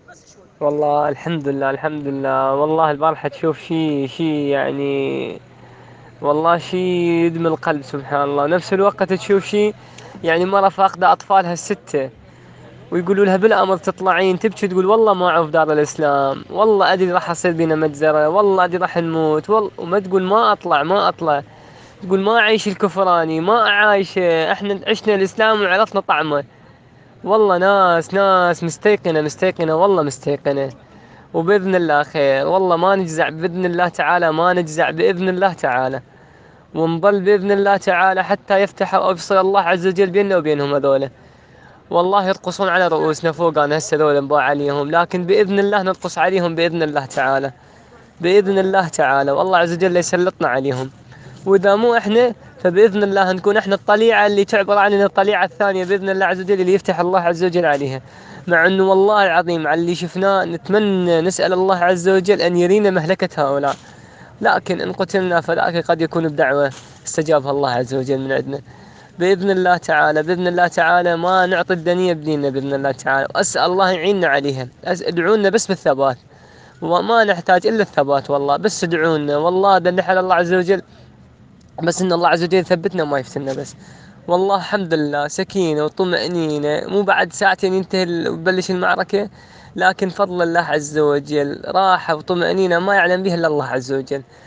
والله الحمد لله الحمد لله. والله البارحة تشوف شي يعني، والله شي يدمي القلب سبحان الله. نفس الوقت تشوف شي يعني مرة فاقدة أطفالها الستة، ويقولوا لها بالأمر تطلعين تبكي تقول والله ما أعوف دار الإسلام، والله أدري راح أصير بينا مجزرة، والله أدري راح نموت، والله وما تقول ما أطلع ما أطلع. تقول ما أعيش الكفراني، ما أعايش، إحنا عشنا الإسلام وعرفنا طعمه. والله ناس مستيقنة مستيقنة والله مستيقنة. وبإذن الله خير، والله ما نجزع بإذن الله تعالى، ما نجزع بإذن الله تعالى. ونظل بإذن الله تعالى حتى يفتح أو يفصل الله عز وجل بيننا وبينهم هذولا. والله يرقصون على رؤوسنا فوق، أنا هسه ذولا انباع عليهم، لكن بإذن الله نرقص عليهم بإذن الله تعالى. بإذن الله تعالى، والله عز وجل يسلطنا عليهم. وإذا مو إحنا فبإذن الله نكون إحنا الطليعة اللي تعبر عننا الطليعة الثانية بإذن الله عز وجل، اللي يفتح الله عز وجل عليها. مع أنه والله العظيم على اللي شفناه نتمنى نسأل الله عز وجل أن يرينا مهلكة هؤلاء، لكن إن قتلنا فذاك قد يكون بدعوة استجابها الله عز وجل من عندنا. بإذن الله تعالى بإذن الله تعالى ما نعطي الدنيا بديننا بإذن الله تعالى، وأسأل الله يعيننا عليها. ادعونا بس بالثبات، وما نحتاج إلا الثبات، والله بس ادعونا، والله ده نحل الله عز وجل، بس إن الله عز وجل يثبتنا وما يفتنا بس. والله الحمد لله سكينة وطمأنينة، مو بعد ساعتين ينتهي وتبلش المعركة، لكن فضل الله عز وجل راحة وطمأنينة ما يعلم بها إلا الله عز وجل.